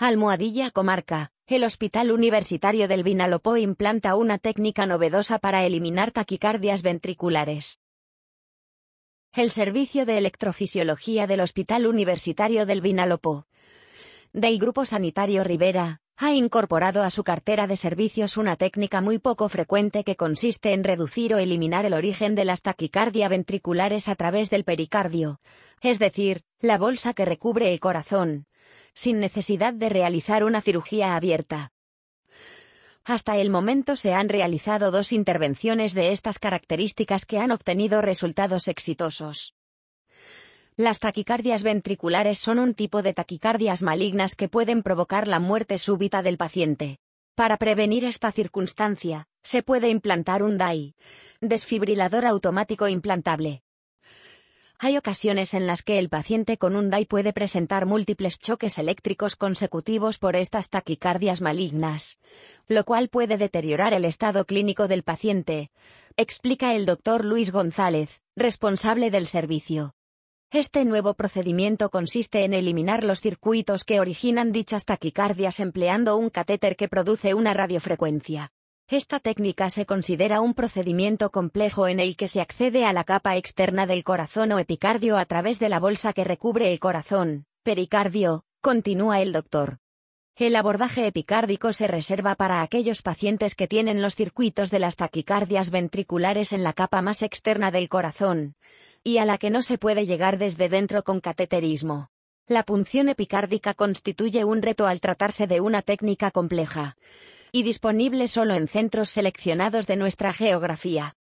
Almohadilla Comarca. El Hospital Universitario del Vinalopó implanta una técnica novedosa para eliminar taquicardias ventriculares. El Servicio de Electrofisiología del Hospital Universitario del Vinalopó, del Grupo Sanitario Rivera, ha incorporado a su cartera de servicios una técnica muy poco frecuente que consiste en reducir o eliminar el origen de las taquicardias ventriculares a través del pericardio, es decir, la bolsa que recubre el corazón, sin necesidad de realizar una cirugía abierta. Hasta el momento se han realizado 2 intervenciones de estas características que han obtenido resultados exitosos. Las taquicardias ventriculares son un tipo de taquicardias malignas que pueden provocar la muerte súbita del paciente. Para prevenir esta circunstancia, se puede implantar un DAI, desfibrilador automático implantable. Hay ocasiones en las que el paciente con un DAI puede presentar múltiples choques eléctricos consecutivos por estas taquicardias malignas, lo cual puede deteriorar el estado clínico del paciente, explica el Dr. Luis González, responsable del servicio. Este nuevo procedimiento consiste en eliminar los circuitos que originan dichas taquicardias empleando un catéter que produce una radiofrecuencia. Esta técnica se considera un procedimiento complejo en el que se accede a la capa externa del corazón o epicardio a través de la bolsa que recubre el corazón, pericardio, continúa el doctor. El abordaje epicárdico se reserva para aquellos pacientes que tienen los circuitos de las taquicardias ventriculares en la capa más externa del corazón, y a la que no se puede llegar desde dentro con cateterismo. La punción epicárdica constituye un reto al tratarse de una técnica compleja y disponible solo en centros seleccionados de nuestra geografía.